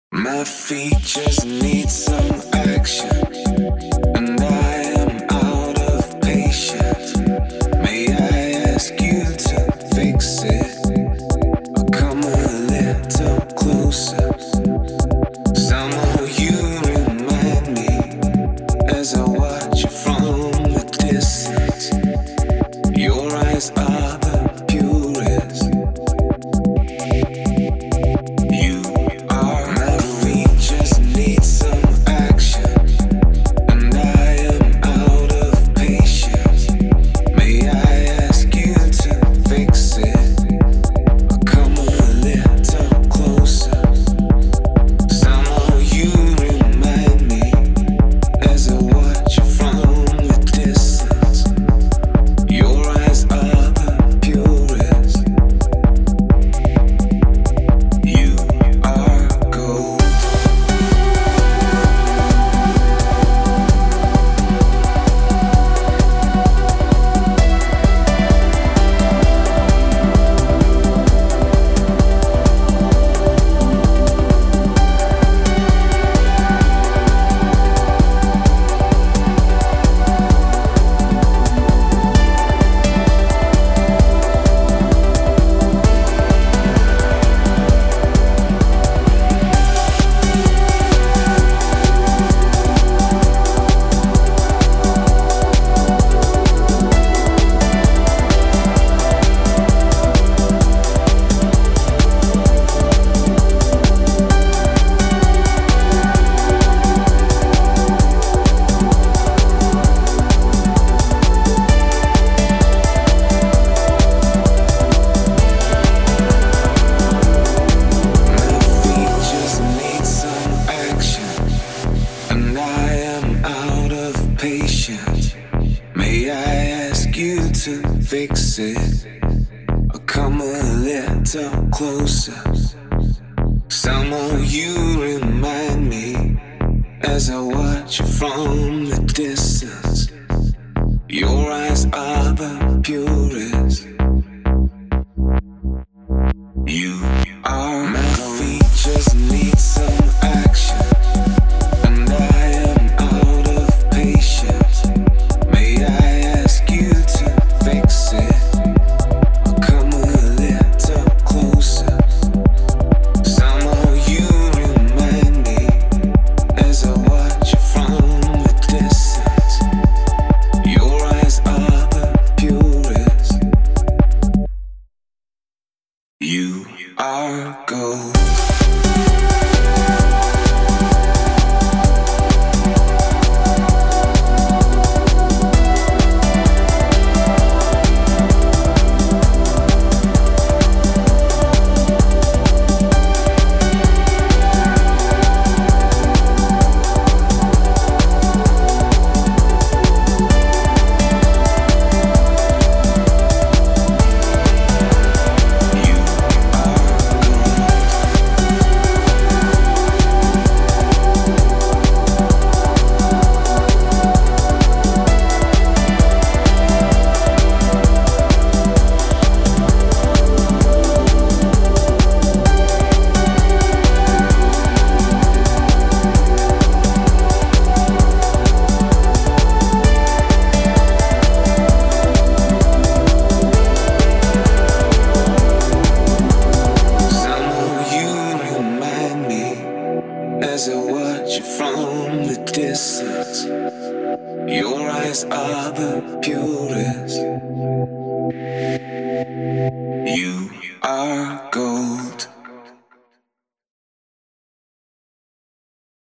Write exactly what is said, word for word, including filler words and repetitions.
My feet just need some action, and I am out of patience. May I ask you to fix it, or come a little closer? Somehow you remind me as I watch you from the distance. Your eyes are the purest. You are my feet just need some action, and I am out of patience. May I ask you to fix it, or come a little closer? Somehow you remind me as I watch you from the distance. Your eyes are the purest. You are gold. My feet just need some action, and I am out of patience. May I ask you to fix it, or come a little closer? Somehow you remind me as I watch you from the distance. Your eyes are the purest. You are my feet just need some action, and I am out of patience. May I ask you to fix it, or come a little closer? Somehow you remind me as I watch you from the distance. Your eyes are the purest. You are gold. You Somehow you remind me as I watch you from the distance. Your eyes are the purest.